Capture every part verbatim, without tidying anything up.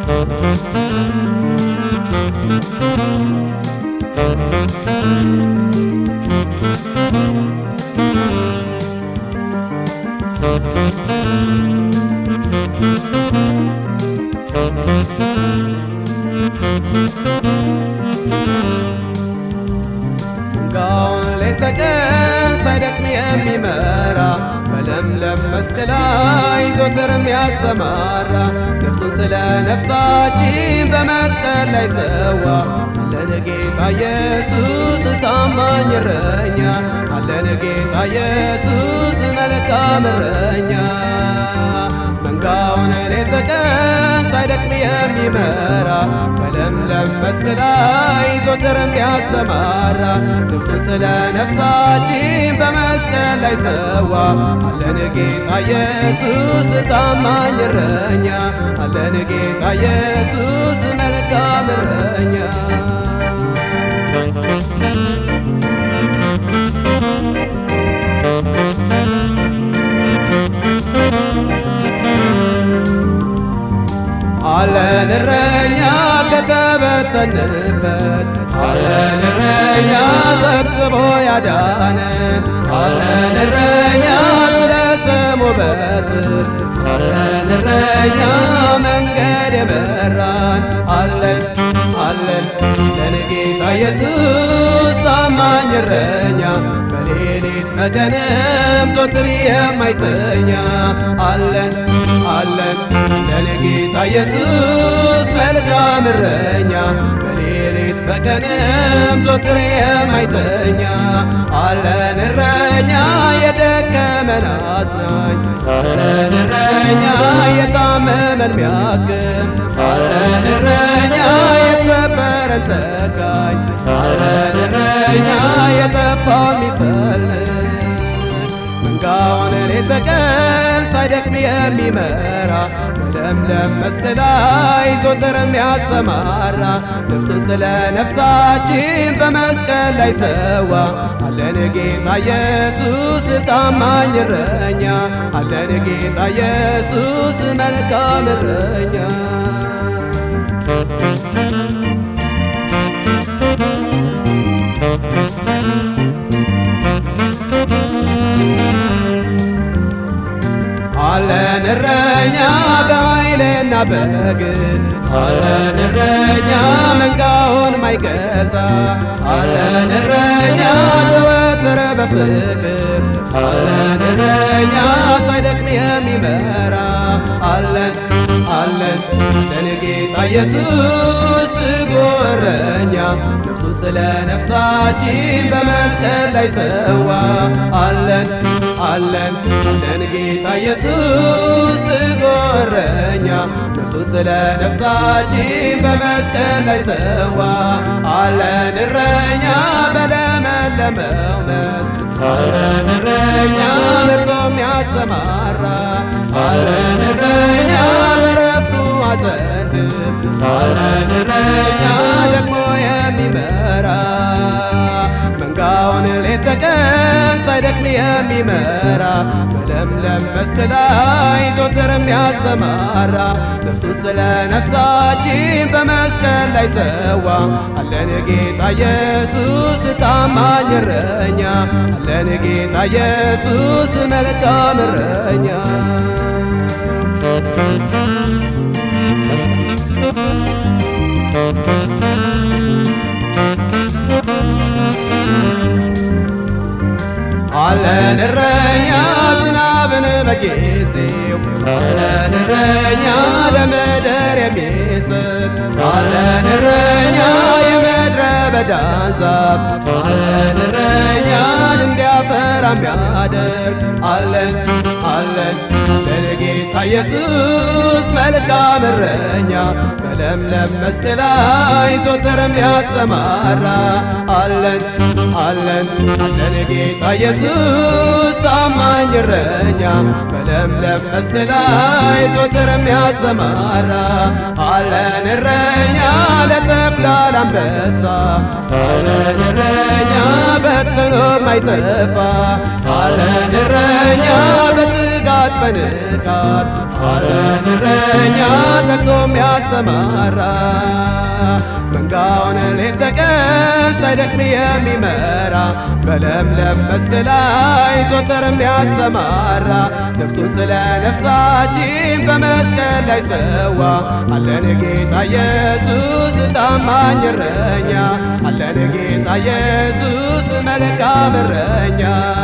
መንጋውን ሌተቀን ሳይደክም የሚመራ በለምለም መስክ ላይ ዘወትር የሚያሰማራ ነፍሱን ስለ ነፍሳችን በመስቀል ላይ ሰዋ አለን ጌታ ኢየሱስ ታማኝ እረኛ አለን ጌታ ኢየሱስ መልካም እረኛ መንጋውን ሌተቀን ሳይደክም የሚመራ በለምለም መስክ ላይ ዘወትር የሚያሰማራ ነፍሱን ስለ ነፍሳችን በመስቀል ላይ ሰዋ አለን ጌታ ኢየሱስ ታማኝ እረኛ አለን ጌታ ኢየሱስ መልካም እረኛ አለን እረኛ ከተበተንበት አለን እረኛ ሰብስቦ ያዳነን አለን እረኛ ስለ ስሙ በጽድቅ አለን እረኛ መንገድ የመራን አለን አለን ለጌታ ኢየሱስ ታማኝ እረኛ በሌሊት በቀንም ዘወትር የማይተኛ አለን አለን ለጌታ ኢየሱስ መልካም እረኛ በሌሊት በቀንም ዘወትር የማይተኛ አለን እረኛ የደከመን አጽናኝ አለን እረኛ የታመመን ሚያክም አለን እረኛ የተሰበረን ጠጋኝ አለን እረኛ የጠፋውን ሚፈልግ መንጋውን ሌተቀን ሳይደክም የሚመራ በለምለም መስክ ላይ ዘወትር የሚያሰማራ ነፍሱን ስለ ነፍሳችን በመስቀል ላይ ሰዋ አለን ጌታ ኢየሱስ ታማኝ እረኛ አለን ጌታ ኢየሱስ መልካም እረኛ አለን እረኛ በኃይልና በግን አለን እረኛ መንጋውን ማይገዛ አለን እረኛ ዘወትር በፍቅር አለን እረኛ ሳይደክም የሚመራ አለን አለን ለጌታ ኢየሱስ ትጉ እረኛ ነፍሱን ስለ ነፍሳችን በመስቀል ላይ ሰዋ አለን አለን ለጌታ ኢየሱስ ትጉ እረኛ ነፍሱን ስለ ነፍሳችን በመስቀል ላይ ሰዋ አለን እረኛ በለመለመው መስክ አለን እረኛ መርቶ የሚያሰማራ አለን እረኛ በረፍቱ አጸድብ አለን እረኛ ደግሞ የሚመራ መንጋውን ሌተቀን ሳይደክም የሚመራ በለምለም መስክ ላይ ዘወትር የሚያሰማራ ነፍሱን ስለ ነፍሳችን በመስቀል ላይ ሰዋ አለን ጌታ ኢየሱስ ታማኝ እረኛ አለን ጌታ ኢየሱስ መልካም እረኛ አለን እረኛ ዝናብን በጊዜው አለን እረኛ ለምድር የሚሰጥ አለን እረኛ የምድረ በዳን ዛፍ አለን እረኛን እንዲያፈራ የሚያደርግ አለን አለን ለጌታ ኢየሱስ መልካም እረኛ በለምለም መስክ ላይ ዘወትር የሚያሰማራ አለን አለን ለጌታ ኢየሱስ ታማኝ እረኛ በለምለም መስክ ላይ ዘወትር የሚያሰማራ አለን እረኛ ለተኩላ ለአንበሳ አለን እረኛ በትኖ ማይጠፋ አለን እረኛ በትጋት በንቃት አለን እረኛ ተግቶ የሚያሰማራ መንጋውን ሌት ተቀን ሳይደክም የሚመራ በለምለም መስክ ላይ ዘወትር የሚያሰማራ ነፍሱን ስለ ነፍሳችን በመስቀል ላይ ሰዋ አለን ጌታ ኢየሱስ ታማኝ እረኛ አለን ጌታ ኢየሱስ መልካም እረኛ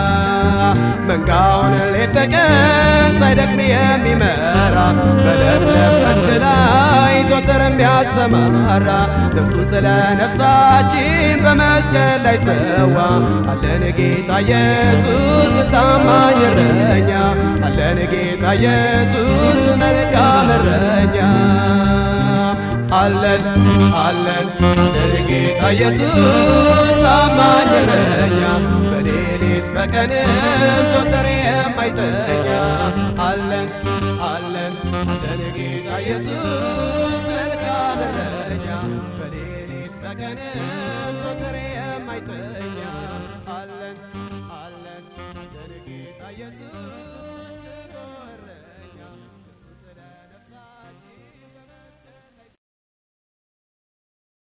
መንጋውን ሌት ተቀን ሳይደክም የሚመራ በለምለም መስክ ላይ ዘወትር የሚያሰማራ ነፍሱን ስለ ነፍሳችን በመስቀል ላይ ሰዋ አለን ጌታ ኢየሱስ ታማኝ እረኛ አለን ጌታ ኢየሱስ መልካም እረኛ አለን አለን አለን ጌታ ኢየሱስ ታማኝ እረኛ በሌሊት በቀንም ዘወትር የማይተኛ አለን አለን አለን ጌታ ኢየሱስ